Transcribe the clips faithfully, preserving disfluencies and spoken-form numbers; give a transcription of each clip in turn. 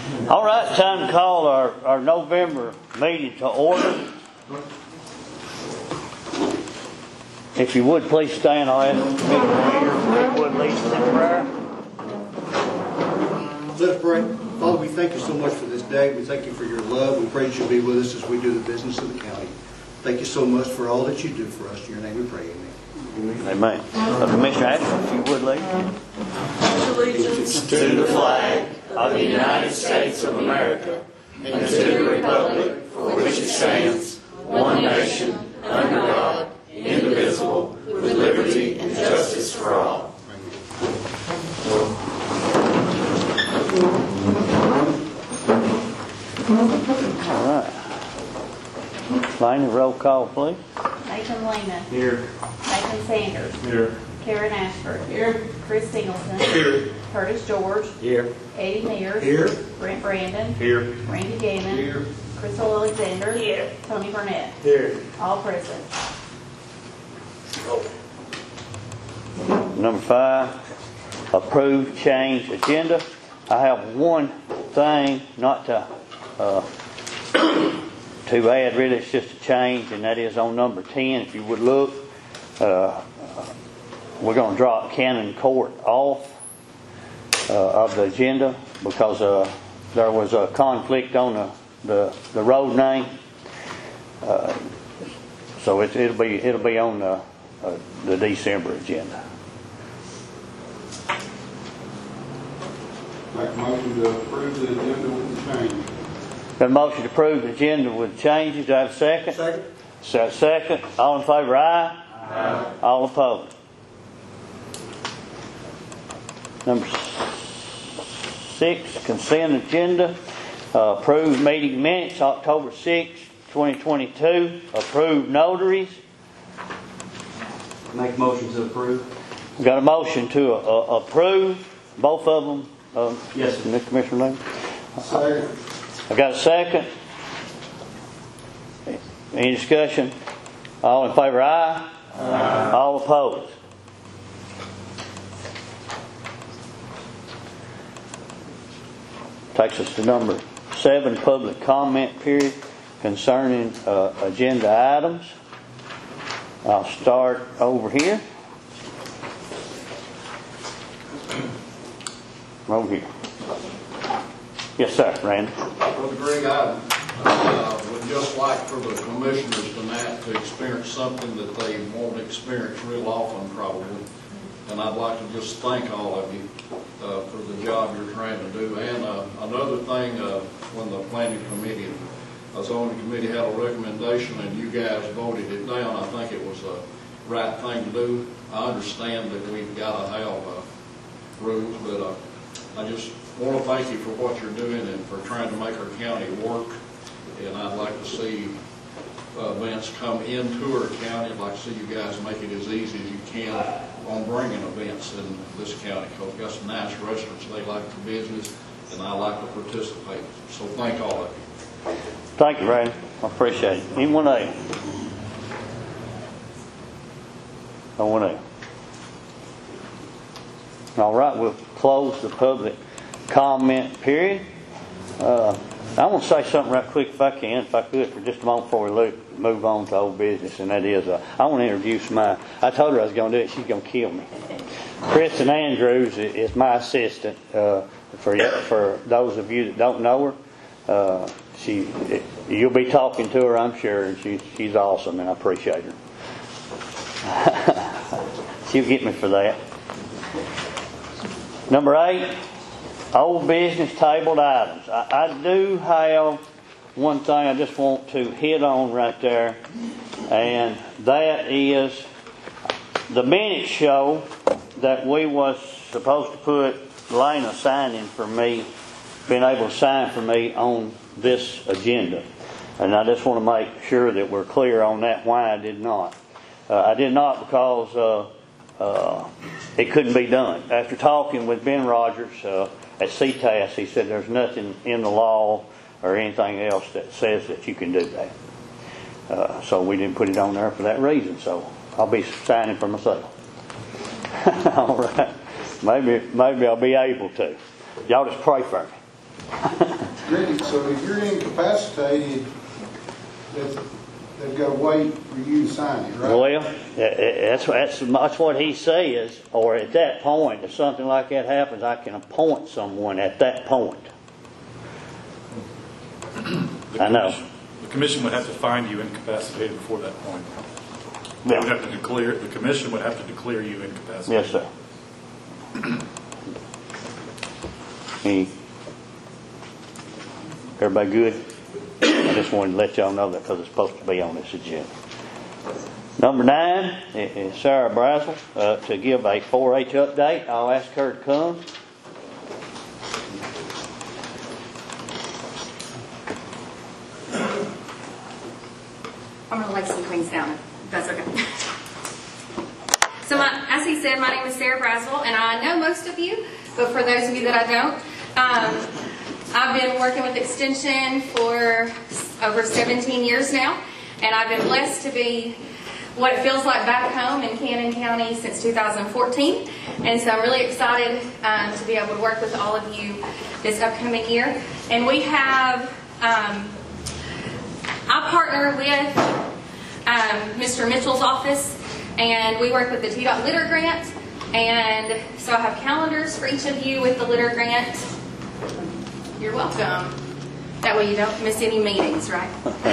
All right, time to call our, our November meeting to order. If you would please stand, I'll ask the committee leader if would lead us in prayer. Let us pray. Father, we thank you so much for this day. We thank you for your love. We pray that you'll be with us as we do the business of the county. Thank you so much for all that you do for us. In your name we pray. Amen. Amen. Uh, Commissioner Ashford, if you would lead. Allegiance to the flag of the United States of America and to the republic for which it stands, one nation, under God, indivisible, with liberty and justice for all. All right. Lane, roll call, please. Nathan Lehman. Here. Nathan Sanders. Here. Karen Ashford. Here. Chris Singleton. Here. Curtis George. Here. Eddie Mears. Here. Brent Brandon. Here. Randy Gammon. Here. Crystal Alexander. Here. Tony Burnett. Here. All present. Number five, approve change agenda. I have one thing not to uh, to add, really it's just a change, and that is on number ten. If you would look, uh, we're going to drop Cannon Court off uh, of the agenda because uh, there was a conflict on the, the, the road name. Uh, so it, it'll be it'll be on the, uh, the December agenda. Make a motion to approve the agenda with the change. Got a motion to approve the agenda with changes. Do I have a second? Second. So, second. All in favor, aye? Aye. All opposed. Number six, consent agenda. Uh, approved meeting minutes, October sixth, twenty twenty-two. Approved notaries. Make motion to approve. Got a motion to uh, approve both of them. Uh, Yes, sir. Commissioner Lane. Second. I got a second. Any discussion? All in favor, aye? Aye. All opposed. Takes us to number seven, public comment period concerning uh, agenda items. I'll start over here. Over here. Yes, sir, Randy. Brother Greg, I uh, would just like for the commissioners tonight to experience something that they won't experience real often probably. And I'd like to just thank all of you uh, for the job you're trying to do. And uh, another thing, uh, when the planning committee, uh, zoning committee had a recommendation and you guys voted it down, I think it was the right thing to do. I understand that we've got to have uh, rules, but uh, I just want to thank you for what you're doing and for trying to make our county work. And I'd like to see uh, events come into our county. I'd like to see you guys make it as easy as you can on bringing events in this county, because we've got some nice restaurants. They like the business, and I like to participate. So thank all of you. Thank you, Randy. I appreciate it. Anyone else? No one else. All right, we'll close the public comment period. Uh, I want to say something right quick, if I can, if I could, for just a moment before we move on to old business, and that is, uh, I want to introduce my, I told her I was going to do it, she's going to kill me. Kristen Andrews is my assistant. Uh, for for those of you that don't know her, uh, she, you'll be talking to her, I'm sure, and she, she's awesome, and I appreciate her. She'll get me for that. Number eight, old business tabled items. I, I do have one thing I just want to hit on right there, and that is the minutes show that we was supposed to put Lena signing for me, being able to sign for me on this agenda. And I just want to make sure that we're clear on that, why I did not. Uh, I did not because uh, uh, it couldn't be done. After talking with Ben Rogers uh, at C T A S, he said there's nothing in the law or anything else that says that you can do that. Uh, so we didn't put it on there for that reason. So I'll be signing for myself. All right. Maybe maybe I'll be able to. Y'all just pray for me. Ricky, so if you're incapacitated, that's, they've got to wait for you to sign it, right? Well, that's, that's, that's what he says, or at that point, if something like that happens, I can appoint someone at that point. The I know. commission- The commission would have to find you incapacitated before that point. They would have to declare, the commission would have to declare you incapacitated. Yes, sir. Any, everybody good? I just wanted to let y'all know that because it's supposed to be on this agenda. Number nine is Sarah Brazel uh, to give a four H update. I'll ask her to come. I'm going to lay some things down, if that's okay. So, my, as he said, my name is Sarah Brazel, and I know most of you, but for those of you that I don't, um, I've been working with Extension for over seventeen years now, and I've been blessed to be what it feels like back home in Cannon County since two thousand fourteen, and so I'm really excited um, to be able to work with all of you this upcoming year. And we have... Um, I partner with um, Mister Mitchell's office, and we work with the T DOT Litter Grant, and so I have calendars for each of you with the Litter Grant. You're welcome. That way you don't miss any meetings, right?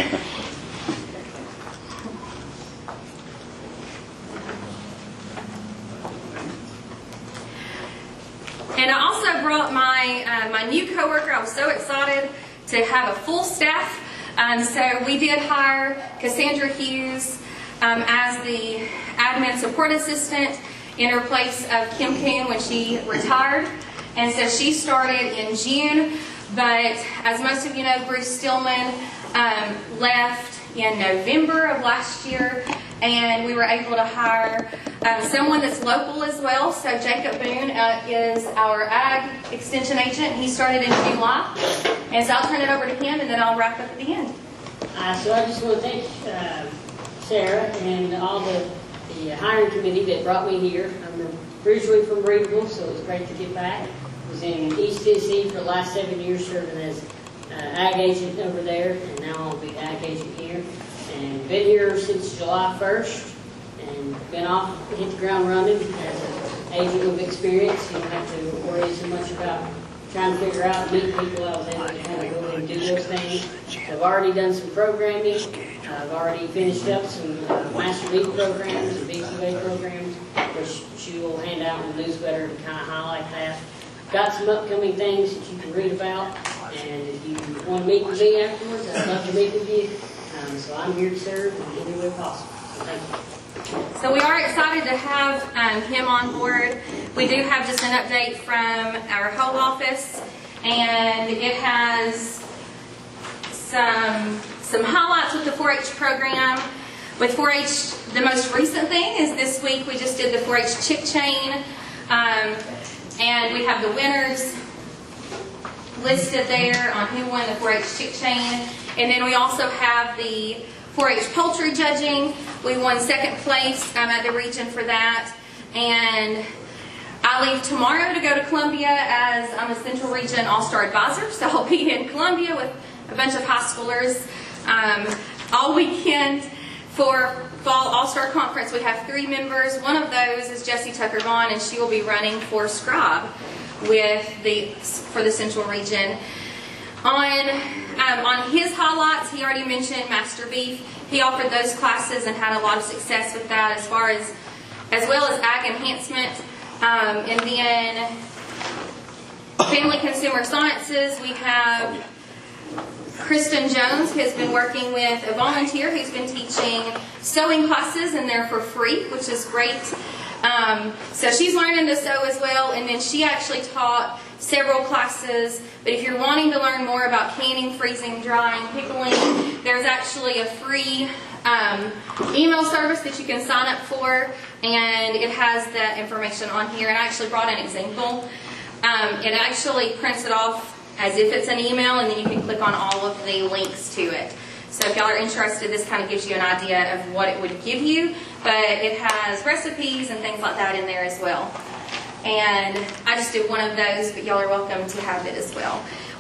And I also brought my, uh, my new coworker. I was so excited to have a full staff. Um, so we did hire Cassandra Hughes um, as the admin support assistant in her place of Kim Coon when she retired. And so she started in June, but as most of you know, Bruce Stillman um, left in November of last year, and we were able to hire um, someone that's local as well. So Jacob Boone uh, is our ag extension agent. He started in July, and so I'll turn it over to him, and then I'll wrap up at the end. Uh, so I just want to thank uh, Sarah and all the, the hiring committee that brought me here. I'm originally from Greenville, so it was great to get back. I was in East Tennessee for the last seven years serving as uh, ag agent over there, and now I'll be ag agent here. And been here since July first, and been off, hit the ground running as an agent with experience. You don't have to worry so much about trying to figure out, meet people. I was able to kind of go in and do those things. I've already done some programming. I've already finished up some uh, Master Beef programs and B C A programs, which she will hand out in the newsletter to kind of highlight that. Got some upcoming things that you can read about, and if you want to meet with me afterwards, I'd love to meet with you. Um, so I'm here to serve in any way possible. So thank you. So we are excited to have um, him on board. We do have just an update from our whole office, and it has some some highlights with the four H program. With four H, the most recent thing is this week we just did the four H chip chain, um, and we have the winners listed there on who won the four H chip chain. And then we also have the four H poultry judging. We won second place um, at the region for that. And I leave tomorrow to go to Columbia as I'm a Central Region All-Star Advisor. So I'll be in Columbia with a bunch of high schoolers um, all weekend for Fall All-Star Conference. We have three members. One of those is Jessie Tucker Vaughn, and she will be running for scribe with the for the Central Region. On um, on his highlights, he already mentioned Master Beef. He offered those classes and had a lot of success with that, as far as as well as ag enhancement. Um, and then Family Consumer Sciences, we have Kristen Jones, who has been working with a volunteer who's been teaching sewing classes, and they're for free, which is great. Um, so she's learning to sew as well, and then she actually taught several classes. But if you're wanting to learn more about canning, freezing, drying, pickling, there's actually a free um, email service that you can sign up for, and it has that information on here. And I actually brought an example. Um, it actually prints it off as if it's an email, and then you can click on all of the links to it. So if y'all are interested, this kind of gives you an idea of what it would give you, but it has recipes and things like that in there as well. And I just did one of those, but y'all are welcome to have it as well.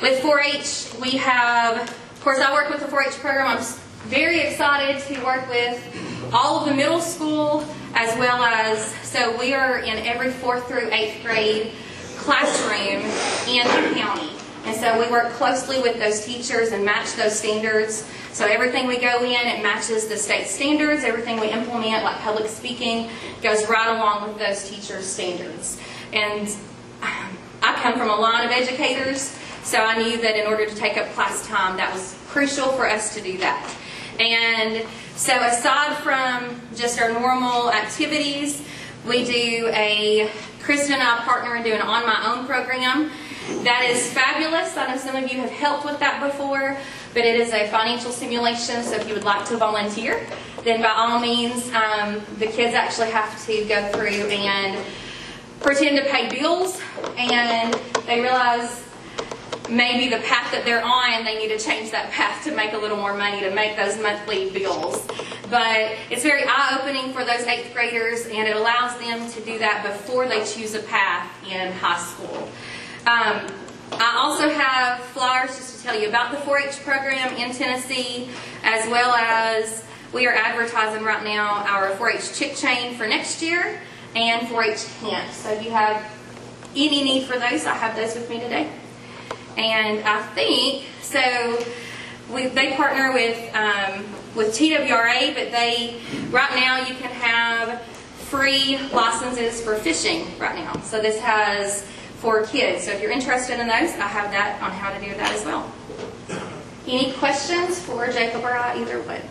With four H, we have, of course, I work with the four H program. I'm very excited to work with all of the middle school as well as, so we are in every fourth through eighth grade classroom in the county. And so we work closely with those teachers and match those standards. So everything we go in, it matches the state standards. Everything we implement, like public speaking, goes right along with those teachers' standards. And I come from a line of educators, so I knew that in order to take up class time, that was crucial for us to do that. And so aside from just our normal activities, we do a, Kristen and I partner and do an On My Own program. That is fabulous. I know some of you have helped with that before, but it is a financial simulation, so if you would like to volunteer, then by all means, um, the kids actually have to go through and pretend to pay bills, and they realize maybe the path that they're on, they need to change that path to make a little more money to make those monthly bills. But it's very eye-opening for those eighth graders, and it allows them to do that before they choose a path in high school. Um, I also have flyers just to tell you about the four H program in Tennessee, as well as we are advertising right now our four H chick chain for next year and four H camp. So if you have any need for those, I have those with me today. And I think, so we, they partner with, um, with T W R A, but they, right now you can have free licenses for fishing right now. So this has for kids. So if you're interested in those, I have that on how to do that as well. Any questions for Jacob or I, either way?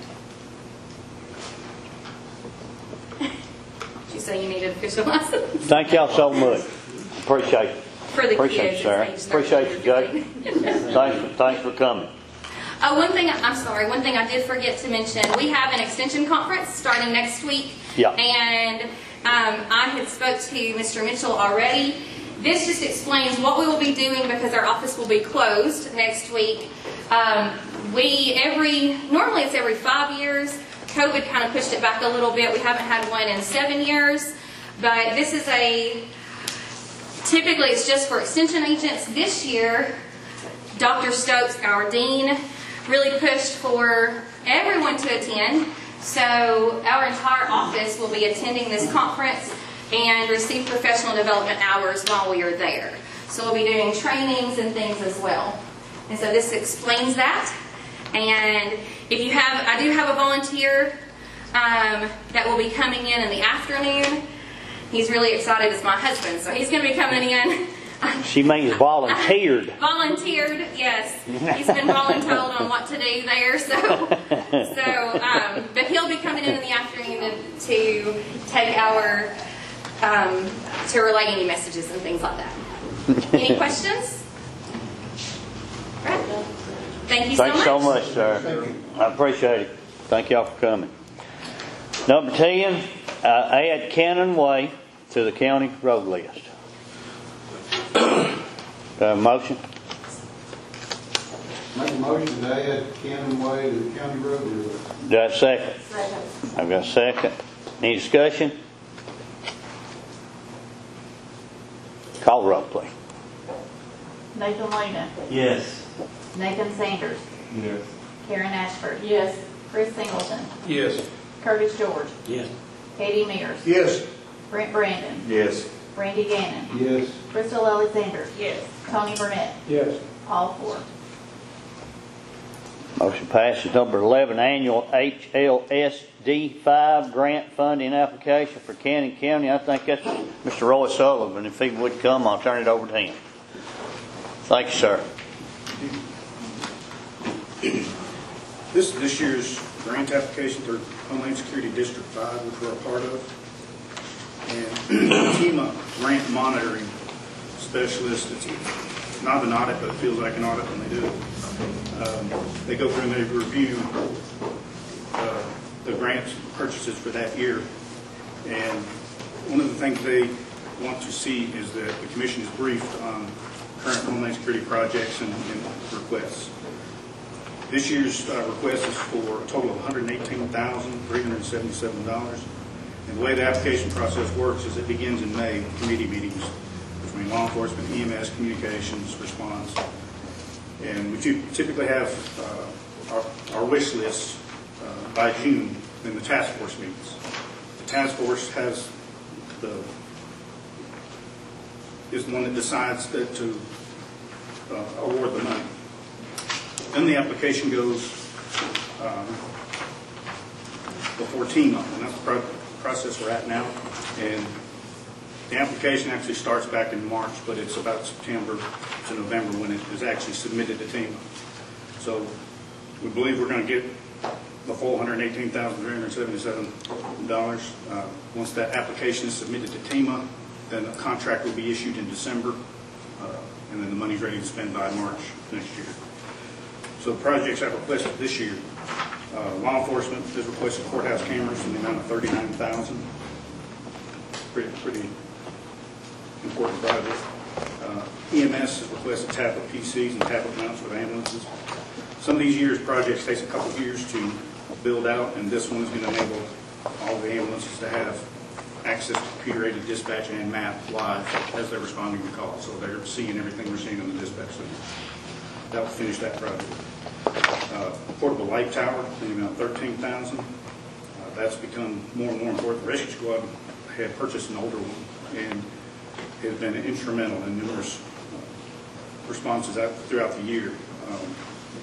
Did you say you needed a fishing license? Thank y'all so much. Appreciate it. For the Appreciate kids, you, Sarah. it's age Appreciate you, Jake. thirteen. Thanks for, thanks for coming. Oh, one thing, I'm sorry, one thing I did forget to mention. We have an extension conference starting next week. Yeah. And um, I had spoke to Mister Mitchell already. This just explains what we will be doing because our office will be closed next week. Um, we, every, normally it's every five years. COVID kind of pushed it back a little bit. We haven't had one in seven years. But this is a, typically it's just for extension agents. This year, Doctor Stokes, our dean, really pushed for everyone to attend. So our entire office will be attending this conference and receive professional development hours while we are there. So we'll be doing trainings and things as well. And so this explains that. And if you have, I do have a volunteer um, that will be coming in in the afternoon. He's really excited. It's my husband, so he's going to be coming in. She means volunteered. Volunteered, yes. He's been voluntold on what to do there, so so. Um, but he'll be coming in in the afternoon to take our um, to relay any messages and things like that. Any questions? Right. Thank you so much. Thanks so much, sir. I appreciate it. Thank y'all for coming. Number ten, uh, add Cannon Way to the county road list. Uh, motion? Make a motion to add Cannon Way to the county road list. Do I have a second? Second. I've got a second. Any discussion? Call the roll, please. Nathan Lena. Yes. Nathan Sanders. Yes. Karen Ashford. Yes. Chris Singleton. Yes. Curtis George. Yes. Katie Mears. Yes. Brent Brandon. Yes. Randy Gannon. Yes. Crystal Alexander. Yes. Tony Burnett. Yes. All four. Motion passes. Number eleven, annual H L S D five grant funding application for Cannon County. I think that's Mister Roy Sullivan. If he would come, I'll turn it over to him. Thank you, sir. This is this year's grant application through Homeland Security District five, which we're a part of. And team of grant monitoring specialists, it's not an audit, but it feels like an audit when they do it. Um, they go through and they review uh, the grants purchases for that year. And one of the things they want to see is that the commission is briefed on current Homeland Security projects and, and requests. This year's uh, request is for a total of one hundred eighteen thousand three hundred seventy-seven dollars. And the way the application process works is it begins in May with committee meetings between law enforcement, E M S, communications, response. And we ty- typically have uh, our, our wish list uh, by June in the task force meetings. The task force has the is the one that decides that to uh, award the money. Then the application goes um, before TEMA, and that's the pro- process we're at now. And the application actually starts back in March, but it's about September to November when it is actually submitted to TEMA. So we believe we're going to get the full one hundred eighteen thousand three hundred seventy-seven dollars. Uh, once that application is submitted to TEMA, then a contract will be issued in December, uh, and then the money's ready to spend by March next year. So the projects I've requested this year, uh, law enforcement has requested courthouse cameras in the amount of thirty-nine thousand dollars. Pretty, pretty important project. Uh, E M S has requested tablet P Cs and tablet mounts for ambulances. Some of these years projects takes a couple of years to build out, and this one is going to enable all the ambulances to have access to computer-aided dispatch and map live as they're responding to calls. So they're seeing everything we're seeing in the dispatch center. That will finish that project. Uh, portable light tower, in the amount of thirteen thousand dollars. Uh, that's become more and more important. The rescue squad had purchased an older one and has been instrumental in numerous uh, responses out throughout the year. Um,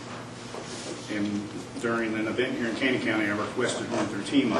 and during an event here in Caney County, I requested one through TEMA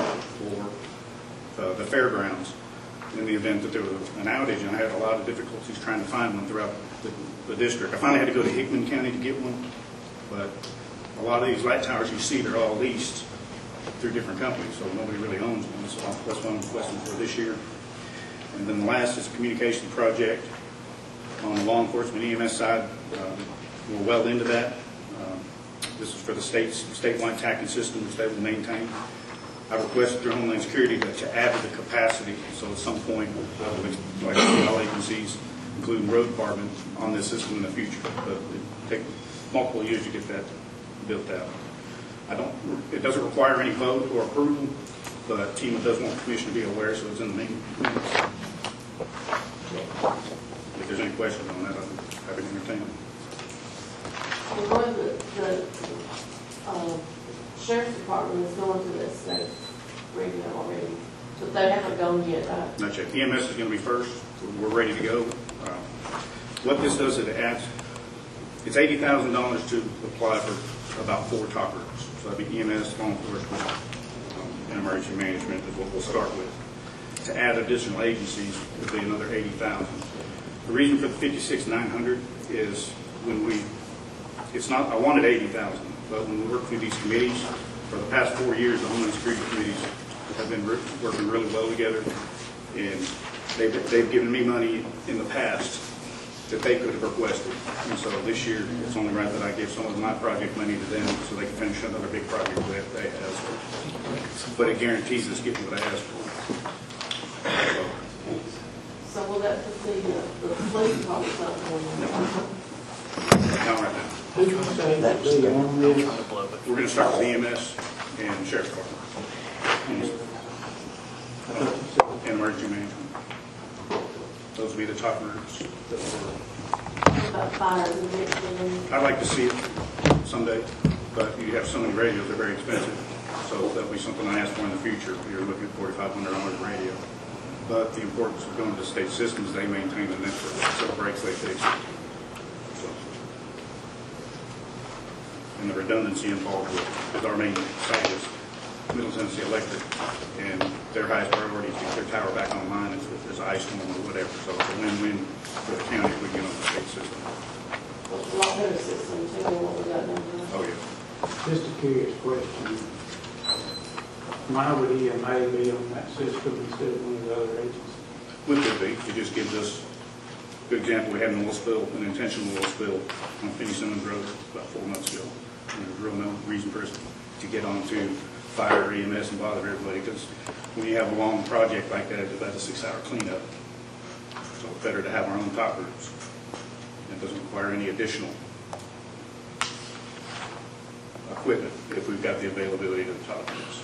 for uh, the fairgrounds in the event that there was an outage, and I had a lot of difficulties trying to find one throughout the, the district. I finally had to go to Hickman County to get one, but a lot of these light towers you see, they're all leased through different companies, so nobody really owns one. So that's what I'm requesting for this year. And then the last is a communication project on the law enforcement E M S side. Um, we're well into that. Um, this is for the state's statewide tracking system, which they will maintain. I requested through Homeland Security to, to add to the capacity, so at some point, I would like to see all agencies, including road department, on this system in the future. But it take multiple years to get that built out. I don't. It doesn't require any vote or approval, but TEMA does want the commission to be aware, so it's in the meeting. If there's any questions on that, I'm happy to entertain them. Well, Roy, the, the uh, sheriff's department is going to this, they've reading it already, but they haven't gone yet, right? Not yet. E M S is going to be first. We're ready to go. Uh, what this does is it adds, it's eighty thousand dollars to apply for about four top groups. So that'd be E M S, law enforcement, um, and emergency management is what we'll start with. To add additional agencies would be another eighty thousand dollars. The reason for the fifty-six nine hundred is when we, it's not, I wanted eighty thousand dollars, but when we work through these committees, for the past four years, the Homeland Security committees have been re- working really well together, and they've, they've given me money in the past that they could have requested. And so this year, it's only right that I give some of my project money to them so they can finish another big project that they asked for. But it guarantees us getting what I asked for. So will that put the, uh, the police department not going on? Not right now. Who's going to say that big on this? We're going to start with E M S and Sheriff's Department. And emergency management. Those will be the top groups. that we're- About fire and eviction? I'd like to see it someday, but you have so many radios, they're very expensive. So that'll be something I ask for in the future. You're looking at forty-five hundred dollars a radio. But the importance of going to state systems, they maintain the network. So it breaks, they fix it. So. And the redundancy involved with, with our main site is Middle Tennessee Electric, and their highest priority is to get their tower back online if there's ice storm or whatever. So it's a win-win for the county if we get on the state system. It's a lot better system, too, than what we got now. Oh, yeah. Just a curious question. Why would E M A be on that system instead of one of the other agencies? Would could be. It just gives us, good example, we had an oil spill, an intentional oil spill on Finney Simmons Road about four months ago. And there's real no reason for us to get onto fire, E M S, and bother everybody, because when you have a long project like that, it's about a six-hour cleanup. So it's better to have our own top groups. It doesn't require any additional equipment if we've got the availability to the top groups.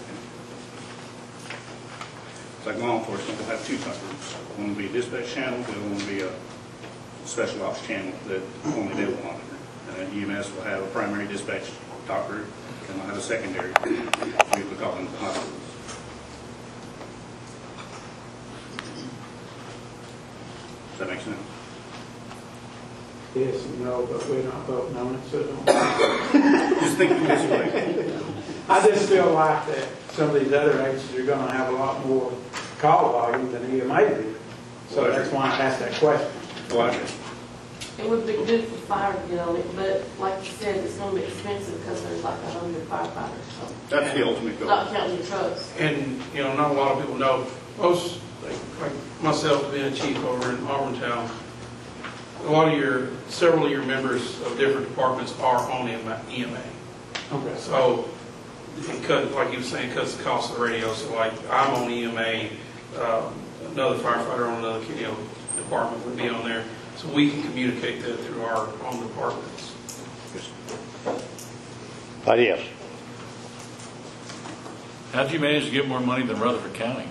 It's like law enforcement, we'll have two top groups. One will be a dispatch channel, the other one will be a special ops channel that only they will monitor. And uh, E M S will have a primary dispatch talk group, and we'll have a secondary. We will call them the hospitals. Does that make sense? Yes and no, but we're not voting on it, so don't. Just think of it this way. I just feel like that some of these other agencies are gonna have a lot more call volume than E M A did. So that's why I asked that question. Well, I- It would be good for fire to get on it, but like you said, it's gonna be expensive because there's like a hundred firefighters, so. That's the ultimate goal. Not counting your trucks. And, you know, not a lot of people know, most, like like myself being a chief over in Auburntown, a lot of your, several of your members of different departments are on E M A. Okay. So, because, like you were saying, because of the cost of the radio, so like, I'm on E M A, um, another firefighter on another, you know, department would be on there, so we can communicate that through our own departments. But yes. How did you manage to get more money than Rutherford County?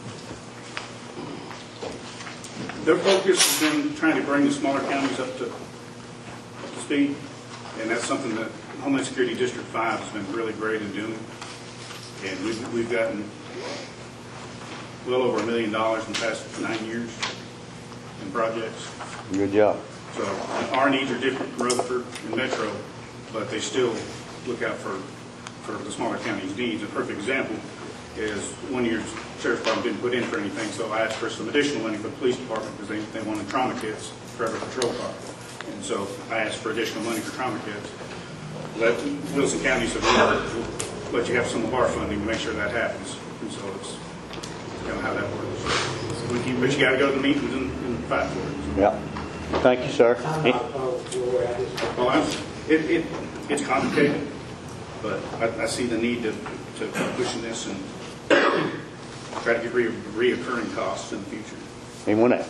Their focus has been trying to bring the smaller counties up to, up to speed, and that's something that Homeland Security District five has been really great in doing. And we've, we've gotten well over a million dollars in the past nine years in projects. Good job. So our needs are different from Rutherford and Metro, but they still look out for, for the smaller counties' needs. A perfect example is one year's sheriff's department didn't put in for anything, so I asked for some additional money for the police department because they, they wanted trauma kits for every patrol car. And so I asked for additional money for trauma kits. Let Wilson County said, we'll let you have some of our funding to make sure that happens. And so it's kind of how that works. But you got to go to the meetings and, and fight for it. Yeah. Thank you, sir. I'm not opposed to where I just. Well, I'm, it, it, it's complicated, but I, I see the need to, to keep pushing this and try to get re, reoccurring costs in the future. Anyone else?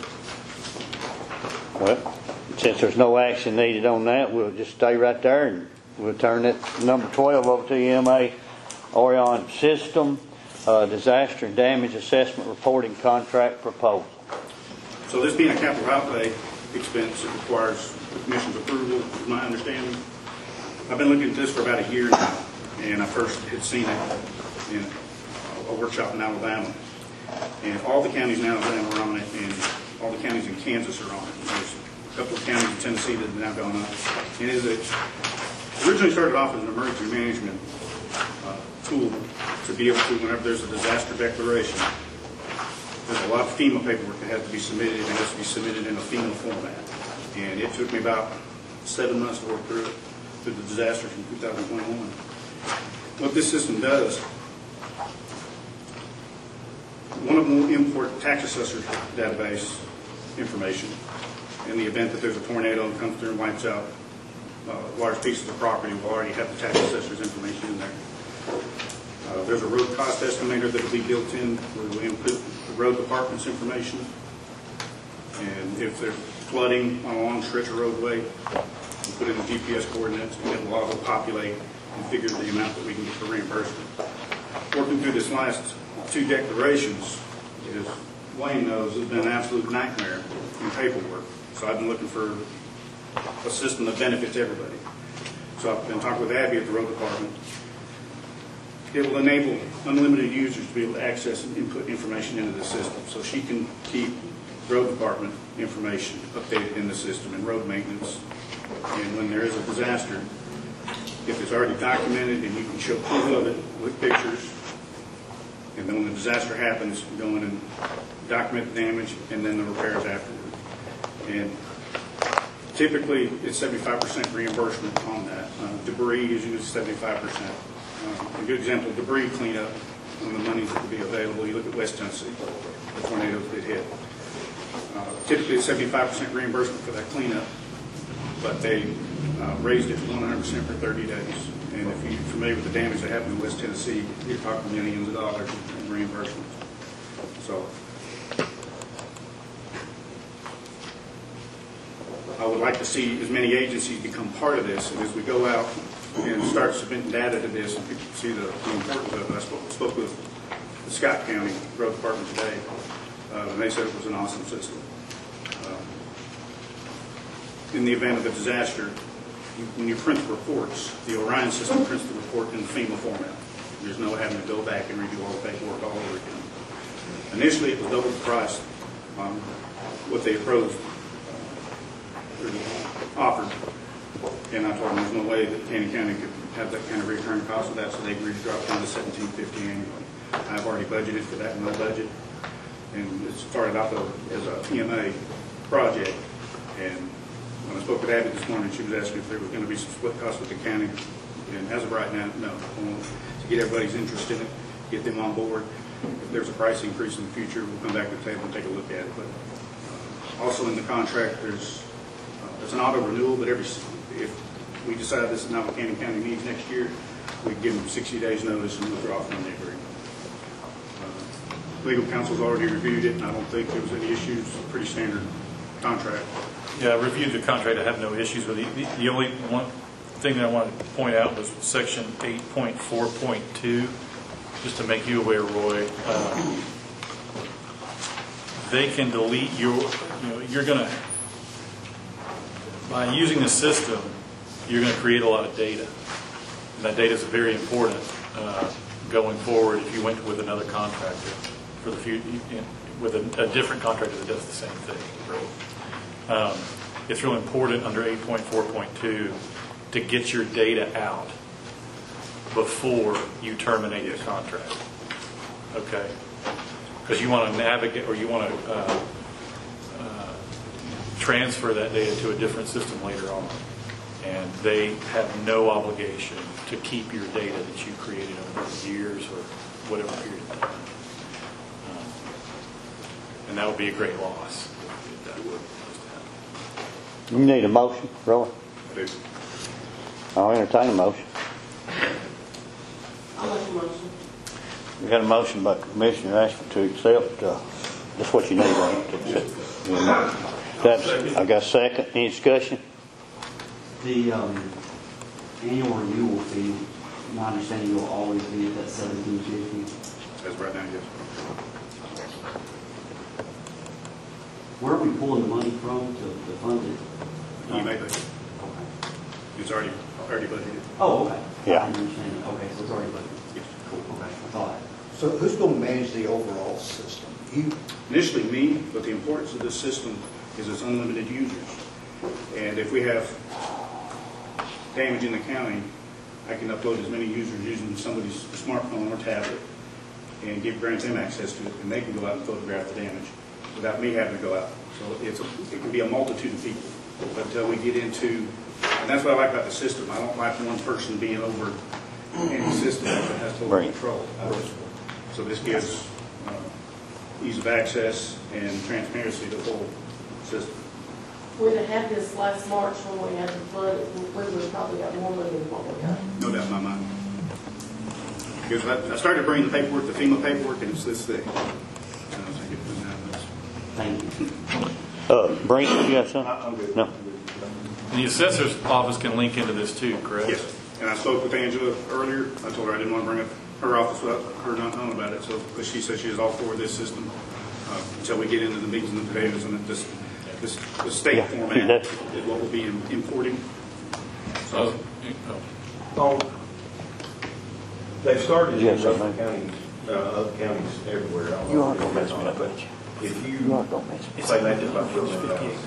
Well, since there's no action needed on that, we'll just stay right there and we'll turn it number twelve over to E M A Orion System uh, Disaster and Damage Assessment Reporting Contract Proposal. So this being a capital outlay expense, it requires the Commission's approval, is my understanding. I've been looking at this for about a year now, and I first had seen it in a workshop in Alabama. And all the counties in Alabama are on it, and all the counties in Kansas are on it. There's a couple of counties in Tennessee that have now gone up. And it is a, originally started off as an emergency management uh, tool to be able to, whenever there's a disaster declaration, there's a lot of FEMA paperwork that has to be submitted, and it has to be submitted in a FEMA format. And it took me about seven months to work through it, through the disaster from two thousand twenty-one. What this system does, one of them will import tax assessor database information in the event that there's a tornado that comes through and wipes out uh, large pieces of property. We'll already have the tax assessor's information in there. Uh, there's a road cost estimator that will be built in where we input the road department's information. And if there's flooding on a long stretch of roadway, we put in the G P S coordinates, and it will auto-populate and figure the amount that we can get for reimbursement. Working through this last two declarations, as Wayne knows, has been an absolute nightmare in paperwork. So I've been looking for a system that benefits everybody. So I've been talking with Abby at the road department. It will enable unlimited users to be able to access and input information into the system, so she can keep road department information updated in the system and road maintenance. And when there is a disaster, if it's already documented and you can show proof of it with pictures, and then when the disaster happens, go in and document the damage and then the repairs afterward. And typically, it's seventy-five percent reimbursement on that. Uh, debris is usually seventy-five percent. Uh, a good example, debris cleanup, on the money that would be available. You look at West Tennessee, the tornadoes that hit. Uh, typically, it's seventy-five percent reimbursement for that cleanup, but they uh, raised it to one hundred percent for thirty days. And if you're familiar with the damage that happened in West Tennessee, you're talking millions of dollars in reimbursement. So I would like to see as many agencies become part of this, and as we go out and start submitting data to this, and people see the, the importance of it. I spoke, spoke with the Scott County Road Department today, uh, and they said it was an awesome system. Um, in the event of a disaster, you- when you print the reports, the Orion system prints the report in the FEMA format. There's no having to go back and redo all the paperwork all over again. Initially, it was double the price on what they approved, uh, offered. And I told them there's no way that Canyon County could have that kind of recurring cost of that, so they agreed to drop down to seventeen fifty annually. I've already budgeted for that in my budget, and it started off as a P M A project. And when I spoke with Abby this morning, she was asking if there was going to be some split costs with the county. And as of right now, no. I want to get everybody's interest in it, get them on board. If there's a price increase in the future, we'll come back to the table and take a look at it. But uh, also in the contract, there's uh, it's an auto renewal, but every if we decide this is not what Canyon County needs next year, we give them sixty days notice and withdraw from the agreement. Uh, legal counsel's already reviewed it, and I don't think there was any issues. Pretty standard contract. Yeah, I reviewed the contract. I have no issues with it. The, the only one thing that I wanted to point out was section eight point four point two, just to make you aware, Roy. Uh, they can delete your, you know, you're going to, by using the system, you're going to create a lot of data. And that data is very important uh, going forward if you went with another contractor for the future, with a, a different contractor that does the same thing. Um, it's real important under eight point four point two to get your data out before you terminate your contract. Okay? Because you want to navigate, or you want to uh, uh, transfer that data to a different system later on. And they have no obligation to keep your data that you created over years or whatever period of time. Um, and that would be a great loss if that were to happen. You need a motion, Roy? I do. I'll entertain a motion. I'll make a motion. We got a motion by Commissioner Ashford to accept, uh, that's what you need, right? To accept. That's, I got a second. Any discussion? The um, annual renewal fee, my understanding will always be at that seventeen fifty. As right now, yes. Where are we pulling the money from to, to fund it? You may be. Okay. It's already already budgeted. Oh, okay. Yeah. I understand. Okay, so it's already budgeted. Yes. Cool. Okay, that's all I had. So who's going to manage the overall system? You? Initially me, but the importance of this system is it's unlimited users. And if we have damage in the county, I can upload as many users using somebody's smartphone or tablet and give grant them access to it, and they can go out and photograph the damage without me having to go out. So it's a, it can be a multitude of people. But until we get into, and that's what I like about the system. I don't like one person being over any system that has total Right. control. So this gives uh, ease of access and transparency to the whole system. We'd have had this last March when we had the flood, we would have probably got more money than what we got. No doubt in my mind. Because I, I started bringing the paperwork, the FEMA paperwork, and it's this thick. And I was thinking, Thank you. Uh, Brent, you got something? I'm good. No. And the assessor's office can link into this too, correct? Yes. And I spoke with Angela earlier. I told her I didn't want to bring up her office without her not knowing about it. So, because she said she is all for this system uh, until we get into the meats and the potatoes, and it just this the state Yeah, format that's- is what we'll be im- importing. Oh, So, oh. Oh, they've started Yes, in sir, other ma'am. counties, uh, other counties everywhere. I don't You know aren't if gonna it's mess me up, but If you you aren't gonna mess me say that just by filling that house,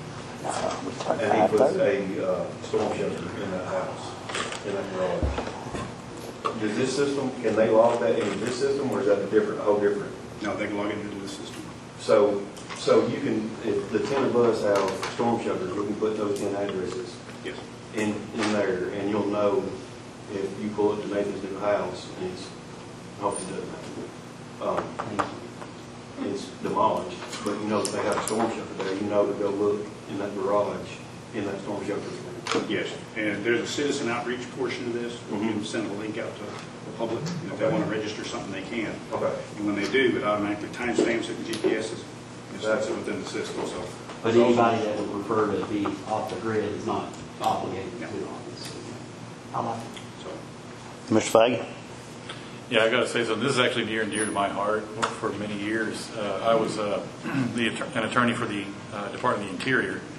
up. We take and he five puts thirty. a uh, storm shelter in that house, in that garage, does this system, can they log that into this system, or is that a different, a whole different? no, they can log into this system. So, so you can, if the ten of us have storm shelters, we can put those ten addresses Yes. in, in there, and you'll know if you pull up to Nathan's new house, it's, hopefully it doesn't happen. Um, it's demolished, but you know if they have a storm shelter there, you know to go look in that garage, in that storm shelter. Yes, and there's a citizen outreach portion of this. We can send a link out to the public, and if they want to register something, they can. Okay. And when they do, it automatically timestamps it in G P Ss, and sets it within the system, so. But anybody that would prefer to be off the grid is not obligated to do all this. I like it. so. Mister Fagan? Yeah, I got to say something. This is actually near and dear to my heart. For many years, uh, I was uh, the, an attorney for the uh, Department of the Interior,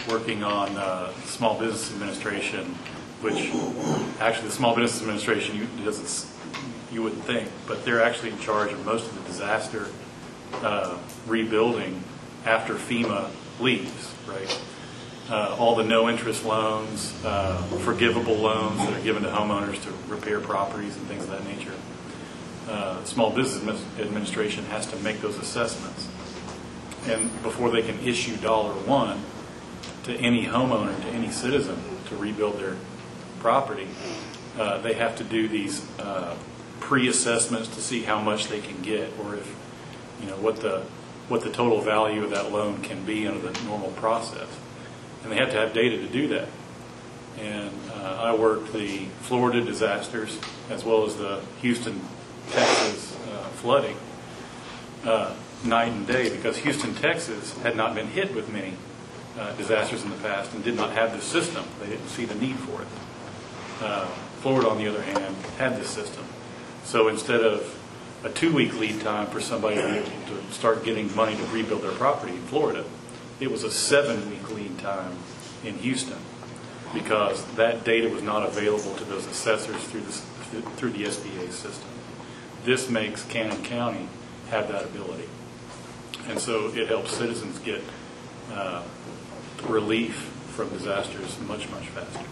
working on uh, Small Business Administration, which actually the Small Business Administration you, doesn't, you wouldn't think, but they're actually in charge of most of the disaster uh, rebuilding after FEMA leaves, right? Uh, all the no-interest loans, uh, forgivable loans that are given to homeowners to repair properties and things of that nature. Uh, Small Business Administration has to make those assessments. And before they can issue dollar one to any homeowner, to any citizen to rebuild their property, uh, they have to do these uh, pre-assessments to see how much they can get, or if, you know, what the what the total value of that loan can be under the normal process. And they have to have data to do that. And uh, I worked the Florida disasters as well as the Houston, Texas uh, flooding uh, night and day, because Houston, Texas had not been hit with many uh, disasters in the past and did not have this system. They didn't see the need for it. Uh, Florida, on the other hand, had this system. So instead of a two-week lead time for somebody to be able to start getting money to rebuild their property in Florida, it was a seven-week lead time in Houston, because that data was not available to those assessors through the, through the S B A system. This makes Cannon County have that ability. And so it helps citizens get uh, relief from disasters much, much faster.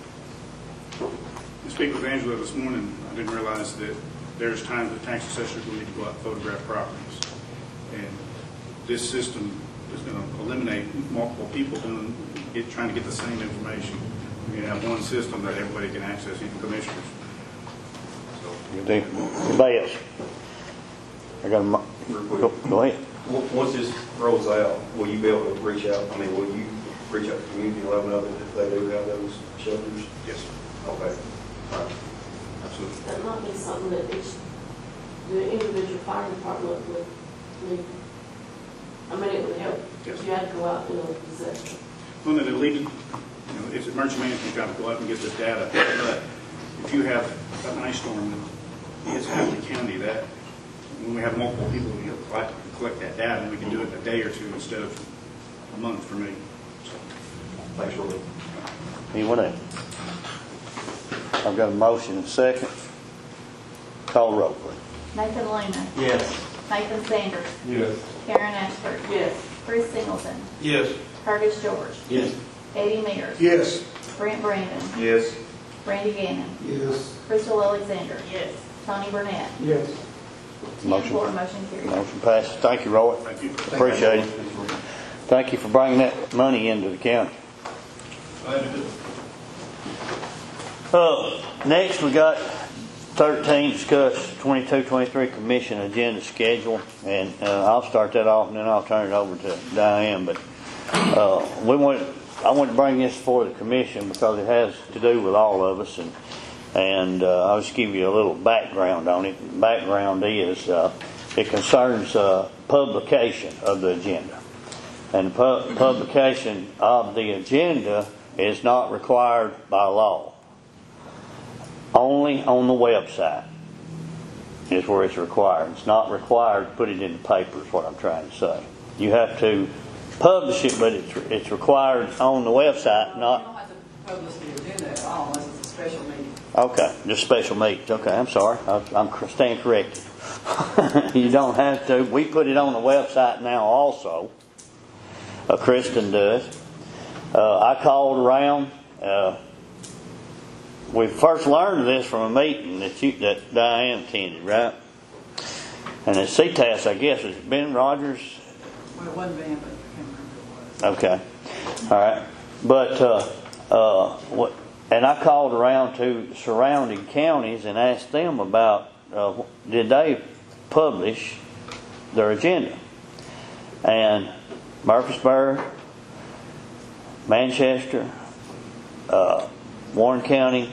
I speak with Angela this morning. I didn't realize that there's times that tax assessors will need to go out and photograph properties. And this system is going to eliminate multiple people doing, get, trying to get the same information. We're going to have one system that everybody can access, even commissioners. So. The best. I got a mo- go, go ahead. Once this rolls out, will you be able to reach out? I mean, will you reach out to the community and let them know that if they do have those shelters? Yes. Okay. All right. Absolutely. That might be something that each, the individual fire department would need. I mean, it would help. Yes. You had to go out and do a disaster. Well, then it leads, you know, it's emergency management job to go out and get this data. But if you have an ice storm that hits Hamilton County, that when we have multiple people, we collect, collect that data, and we can do it in a day or two instead of a month for me. So, thanks, Willie. Anyone else? I've got a motion and a second. Call roll, please. Nathan Luna. Yes. Nathan Sanders. Yes. Karen Ashford. Yes. Chris Singleton. Yes. Curtis George. Yes. Eddie Mears. Yes. Brent Brandon. Yes. Randy Gannon. Yes. Crystal Alexander. Yes. Tony Burnett. Yes. Ten Motion. four, motion carried. Motion passes. Thank you, Roy. thank you. Appreciate it. Thank you for bringing that money into the county. Uh, next, we got thirteen, discuss twenty-two twenty-three commission agenda schedule, and uh, I'll start that off and then I'll turn it over to Diane. But uh, we want, I want to bring this before the commission because it has to do with all of us, and and uh, I'll just give you a little background on it. The background is uh, it concerns uh, publication of the agenda, and the pu- publication of the agenda is not required by law. Only on the website is where it's required. It's not required to put it in the paper, is what I'm trying to say. You have to publish it, but it's, it's required on the website, not... You don't have to publish the agenda at all unless it's a special meeting. Okay, just special meetings. Okay, I'm sorry. I, I'm staying corrected. You don't have to. We put it on the website now also. Uh, Kristen does. Uh, I called around... Uh, We first learned this from a meeting that you, that Diane attended, right? And at C T A S, I guess, was it Ben Rogers? Well, it wasn't Ben, but I can't remember who it was. Okay, all right. But uh, uh, what? And I called around to surrounding counties and asked them about uh, did they publish their agenda? And Murfreesboro, Manchester, uh, Warren County,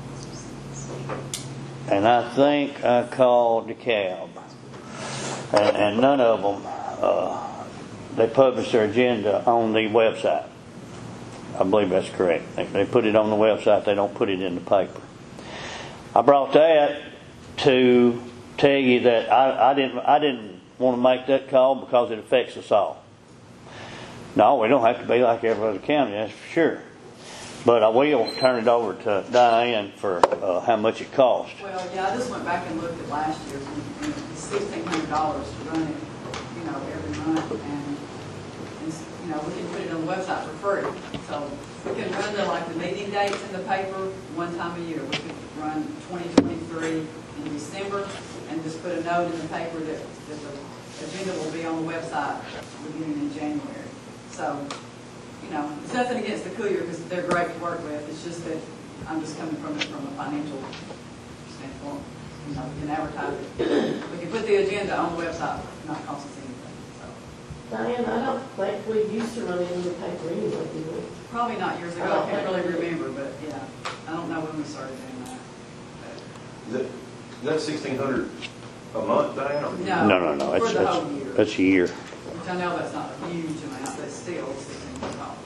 and I think I called DeKalb, and, and none of them, uh, they publish their agenda on the website. I believe that's correct. They, they put it on the website, they don't put it in the paper. I brought that to tell you that I, I didn't I didn't want to make that call because it affects us all. No, we don't have to be like every other county, that's for sure. But I will turn it over to Diane for uh, how much it costs. Well, yeah, I just went back and looked at last year's, and it's sixteen hundred dollars to run it, you know, every month, and, and, you know, we can put it on the website for free. So we can run the, like, the meeting dates in the paper one time a year. We could run twenty twenty-three in December, and just put a note in the paper that, that the agenda will be on the website beginning in January. So, you know, it's nothing against the Coulier because they're great to work with. It's just that I'm just coming from it from a financial standpoint. You know, we can advertise it. We can put the agenda on the website, not cost us anything. So Diane, I don't think we used to run it in the paper anyway, did we? probably not years ago. I can't really remember, but yeah, I don't know when we started doing that. Is that, is that sixteen hundred a month, Diane? or- No, No, no, no, for that's, the whole that's, year. that's a year. Which I know that's not a huge amount, but still sixteen hundred dollars.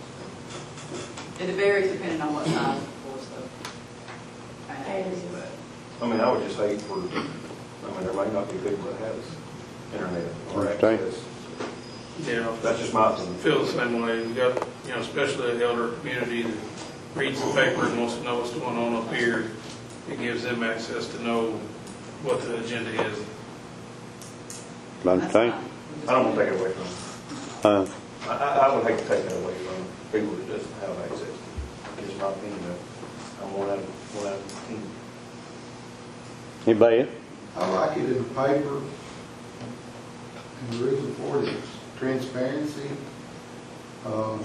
It varies depending on what size, of course, the package, but. I mean, I would just hate for, I mean, there may not be people that have internet or Understand. access. Yeah. That's just my opinion. Feel the same way. We got, you know, especially the elder community that reads the paper and wants to know what's going on up here. It gives them access to know what the agenda is. Understand? I don't want to take it away from them. Uh, I, I I would hate to take that away from people that doesn't have access. It's my opinion. I'm one out of, one out of ten. Anybody else? I like it in the paper, and the reason for it is transparency. Um,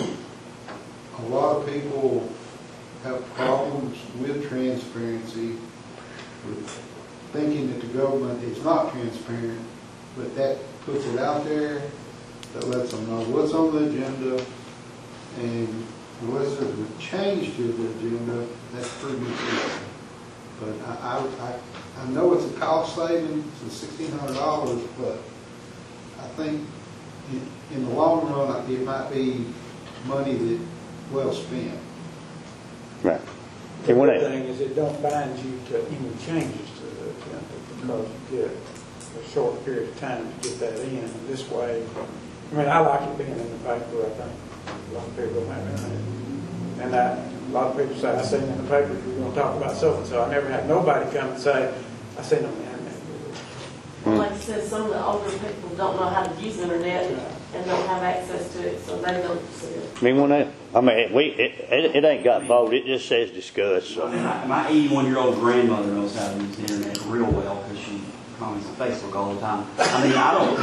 a lot of people have problems with transparency, with thinking that the government is not transparent, but that puts it out there, that lets them know what's on the agenda, and unless there's a change to the agenda, that's pretty good. But I, I, I, I know it's a cost savings, it's sixteen hundred dollars, but I think in, in the long run, it might be money that well spent. Right. The Hey, what good else? thing is it don't bind you to any changes to the agenda because you get a short period of time to get that in. And this way, I mean, I like it being in the paper, I think. A lot of people don't have it. And I, a lot of people say, I seen in the paper, you're going to talk about so-and-so. I never had nobody come and say, I seen on the internet. Well, like I said, some of the older people don't know how to use the internet and don't have access to it, so they don't see it. Me one else? I mean, it- we, it, it it ain't got vote, it just says discuss, so. My my eighty-one-year-old grandmother knows how to use the internet real well because she comments on Facebook all the time. I mean, I don't,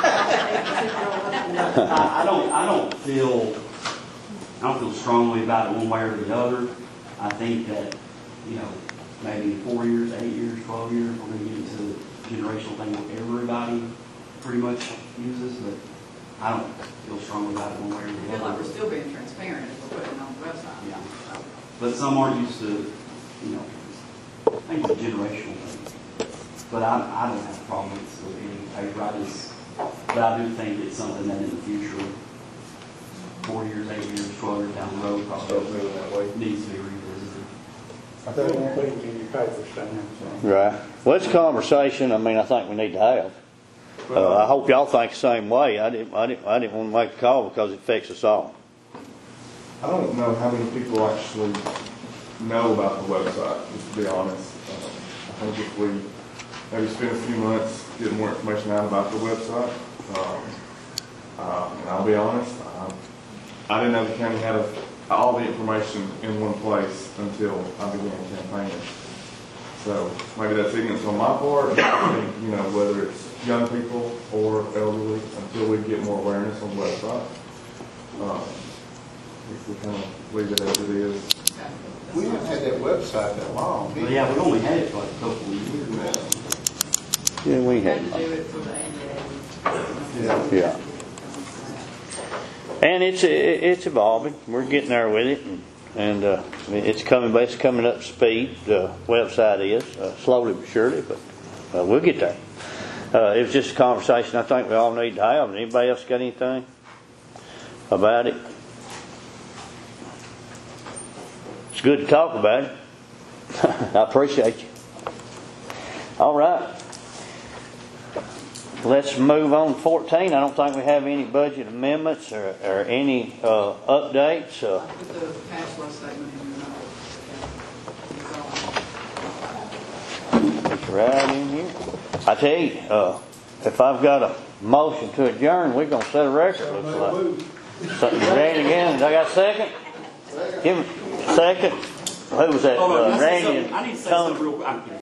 I, I don't, I don't feel, I don't feel strongly about it one way or the other. I think that, you know, maybe in four years, eight years, twelve years, we're going to get into the generational thing where everybody pretty much uses, but I don't feel strongly about it one way or I the feel like we're other. still being transparent if we're putting it on the website. Yeah. But some aren't used to, you know, I think it's a generational thing. But I, I don't have problems with any paper. I just, but I do think it's something that in the future, four years, eight years, twelve years down the road, Start probably moving that way. needs to be revisited. I think won't put it in your paper, Stan. So. Right. Well, it's a conversation, I mean, I think we need to have. Uh, I hope y'all think the same way. I didn't, I didn't, I didn't want to make a call because it affects us all. I don't know how many people actually know about the website, just to be honest. Um, I think if we maybe spend a few months getting more information out about the website, um, uh, and I'll be honest, um, I didn't know the county had a, all the information in one place until I began campaigning. So maybe that's ignorance on my part. I think, you know, whether it's young people or elderly, until we get more awareness on the website. Um, if we kind of leave it as it is. We haven't had that website that long. But yeah, we've only had it for like a couple of years now. Yeah, we We had had. to do it for the A D A. Yeah. And it's, it's evolving. We're getting there with it. And, and uh, it's coming, it's coming up to speed. The website is, uh, slowly but surely, but uh, we'll get there. Uh, it was just a conversation I think we all need to have. Anybody else got anything about it? It's good to talk about it. I appreciate you. All right. let's move on to fourteen. I don't think we have any budget amendments or, or any uh, updates. Uh, Put the cash flow statement in your notes. It's right in here. I tell you, uh, if I've got a motion to adjourn, we're gonna set a record, looks like. Something Randy again, I got a second? Give me a second. Who was that? Hold on, Uh, can I say Randy something? and I need to say Tony? something real quick. I'm-